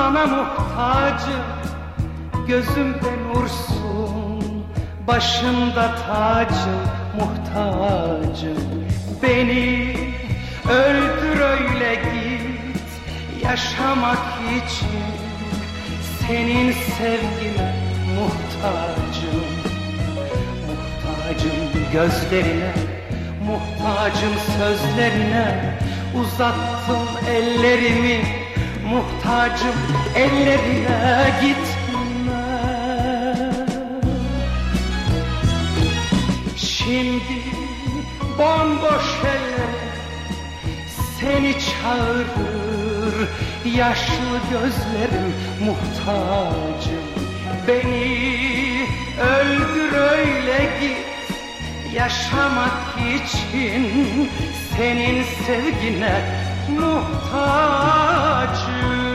sana muhtacım, gözümde nursun, başımda tacım, muhtacım. Beni öldür öyle git, yaşamak için senin sevgine muhtacım. Muhtacım gözlerine, muhtacım sözlerine, uzattım ellerimi, muhtacım ellerine, gitme. Şimdi bomboş eller seni çağırır, yaşlı gözlerim, muhtacım. Beni öldür öyle git, yaşamak için senin sevgine muhtacım.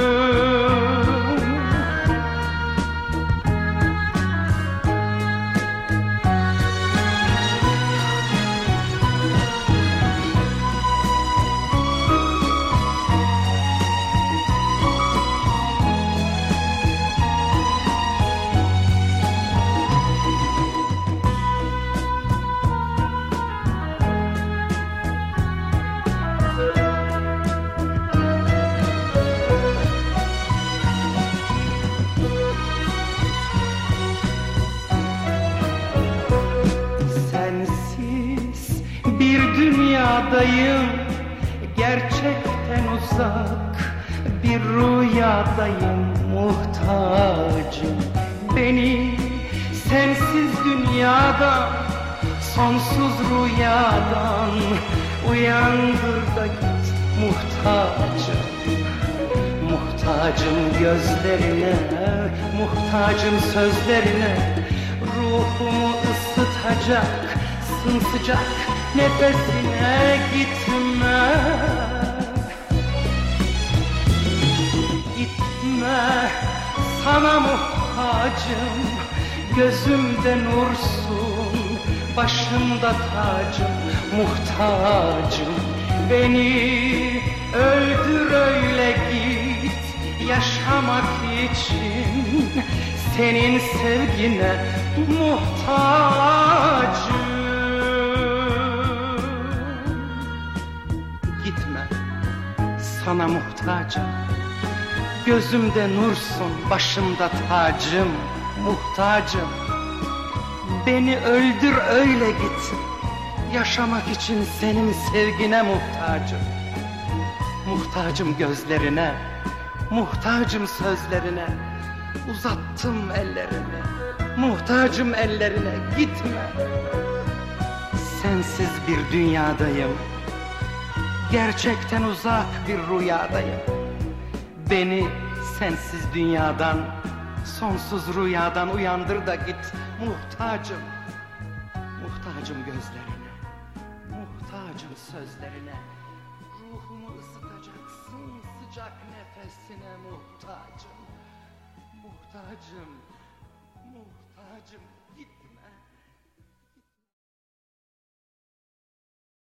Bir dünyadayım, gerçekten uzak bir rüyadayım, muhtacım. Beni sensiz dünyadan, sonsuz rüyadan uyandır da git, muhtacım. Muhtacım gözlerine, muhtacım sözlerine, ruhumu ısıtacak sımsıcak nefesine, gitme. Gitme, sana muhtacım, gözümde nursun, başımda tacım, muhtacım. Beni öldür öyle git, yaşamak için senin sevgine muhtacım. Gitme, sana muhtacım, gözümde nursun, başımda tacım, muhtacım. Beni öldür öyle git, yaşamak için senin sevgine muhtacım. Muhtacım gözlerine, muhtacım sözlerine, uzattım ellerimi, muhtacım ellerine, gitme. Sensiz bir dünyadayım, gerçekten uzak bir rüyadayım. Beni sensiz dünyadan, sonsuz rüyadan uyandır da git, muhtacım. Muhtacım gözlerine, muhtacım sözlerine, ruhumu ısıtacaksın sıcak nefesine, muhtacım. Muhtacım, muhtacım, gitme.